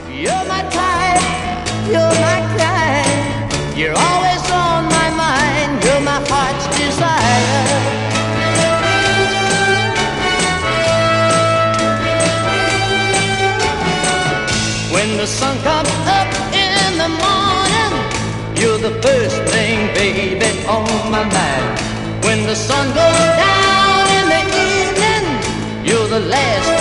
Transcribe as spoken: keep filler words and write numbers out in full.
You're my type, you're my kind. You're always on my mind, you're my heart's desire. When the sun comes up in the morning, you're the first thing, baby, on my mind. When the sun goes down in the evening, you're the last